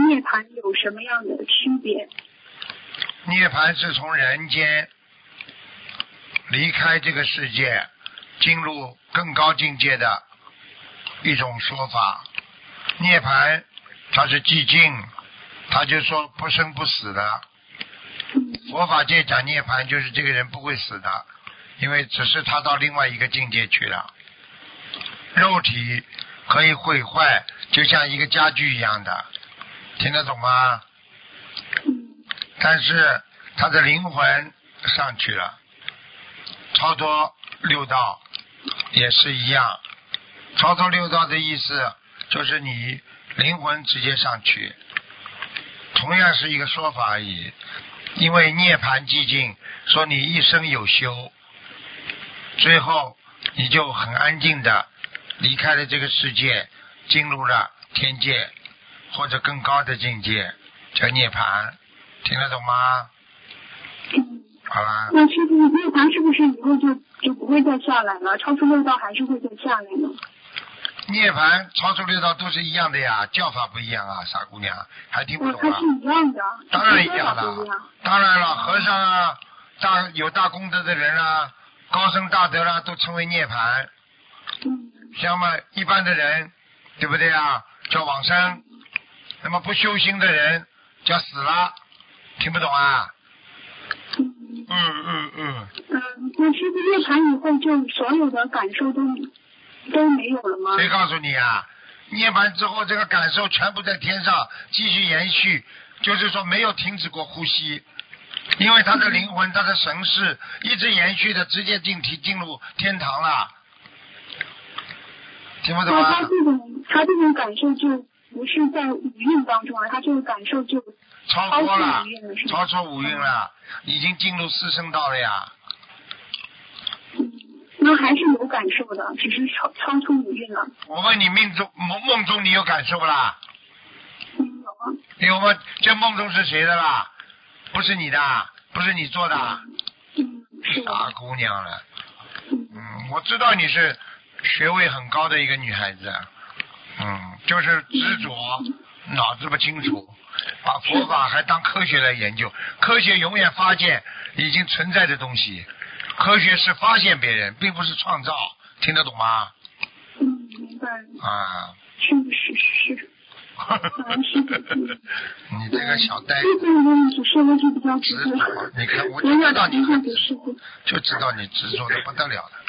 涅槃有什么样的区别？ 涅槃是从人间离开这个世界，进入更高境界的一种说法。涅槃它是寂静，他就说不生不死的。佛法界讲涅槃就是这个人不会死的，因为只是他到另外一个境界去了。肉体可以毁坏，就像一个家具一样的，听得懂吗？但是他的灵魂上去了，超脱六道也是一样。超脱六道的意思就是你灵魂直接上去，同样是一个说法而已。因为涅槃寂静，说你一生有修，最后你就很安静的离开了这个世界，进入了天界或者更高的境界，叫涅槃。听得懂吗？好了。 那师傅，涅槃是不是以后就不会再下来了？超出六道还是会再下来呢？ 涅槃超出六道都是一样的呀，叫法不一样啊，傻姑娘还听不懂啊？ 它是一样的， 当然一样了，当然了，和尚啊，有大功德的人啊，高僧大德啊，都称为涅槃。像嘛一般的人，对不对啊？叫往生，那么不修心的人叫死了，听不懂啊？ 那师傅涅槃以后，就所有的感受都没有了吗？ 谁告诉你啊？涅槃之后，这个感受全部在天上继续延续，就是说没有停止过呼吸，因为他的灵魂、他的神识一直延续的，直接进入天堂了。听不懂啊？ 他这种感受就不是在五蕴当中了，他这个感受就超脱了，超出五蕴了，已经进入四圣道了呀。 那还是有感受的，只是超出五蕴了。 我问你，梦中你有感受不啦？ 有啊。 有吗？这梦中是谁的啦？不是你的，不是你做的。傻姑娘了。我知道你是学位很高的一个女孩子。就是执着，脑子不清楚，把佛法还当科学来研究。科学永远发现已经存在的东西，科学是发现别人，并不是创造，听得懂吗？ 明白。是。 你这个小呆子。 说的就比较直接。 你看，我就知道你很执着，就知道你执着的不得了了。